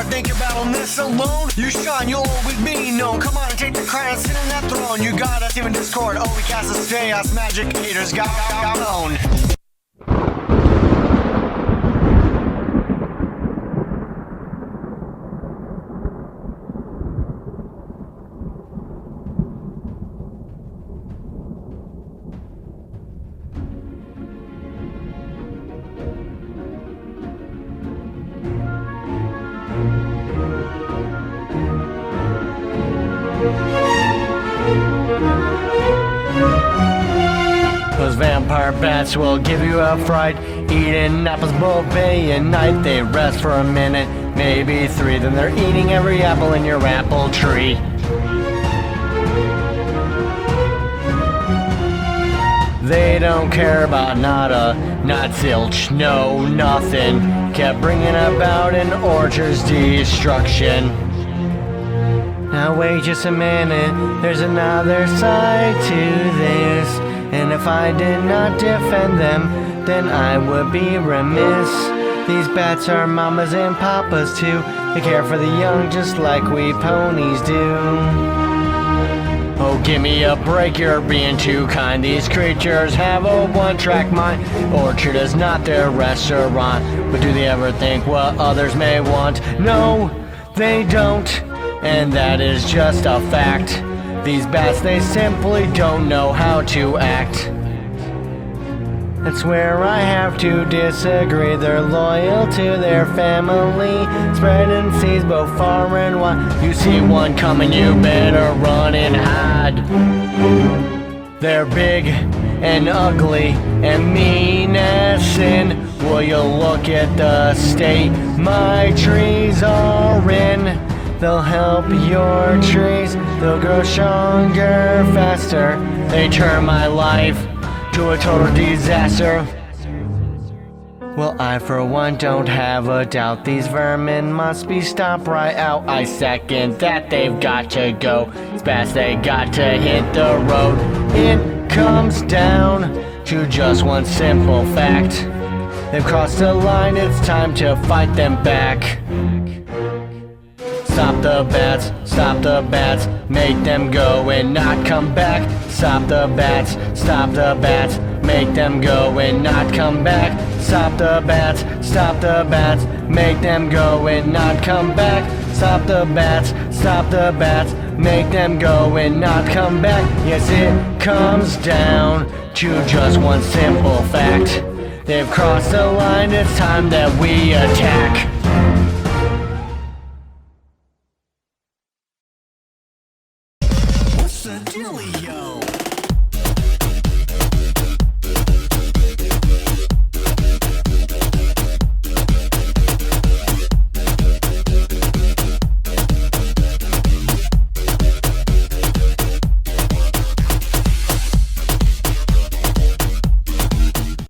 wanna think about on this alone? You shine, you'll always be known. Come on and take the crown and sit in that throne. You got us, even Discord. Oh, we cast us chaos, magic haters got own. Those vampire bats will give you a fright. Eating apples both day and night. They rest for a minute, maybe three. Then they're eating every apple in your apple tree. They don't care about nada, not zilch, no, nothing. Kept bringing about an orchard's destruction. Now wait just a minute, there's another side to this. And if I did not defend them, then I would be remiss. These bats are mamas and papas too. They care for the young just like we ponies do. Oh, give me a break, you're being too kind. These creatures have a one-track mind. Orchard is not their restaurant. But do they ever think what others may want? No, they don't. And that is just a fact. These bats, they simply don't know how to act. That's where I have to disagree. They're loyal to their family, spreading seeds both far and wide. You see one coming, you better run and hide. They're big and ugly and mean as sin. Will you look at the state my trees are in? They'll help your trees, they'll grow stronger, faster. They turn my life to a total disaster. Well, I for one don't have a doubt. These vermin must be stopped right out. I second that, they've got to go. It's fast, they got to hit the road. It comes down to just one simple fact. They've crossed the line, it's time to fight them back. Stop the bats, make them go and not come back. Stop the bats, make them go and not come back. Stop the bats, make them go and not come back. Stop the bats, make them go and not come back. Yes, it comes down to just one simple fact. They've crossed the line, it's time that we attack. What's the dealio?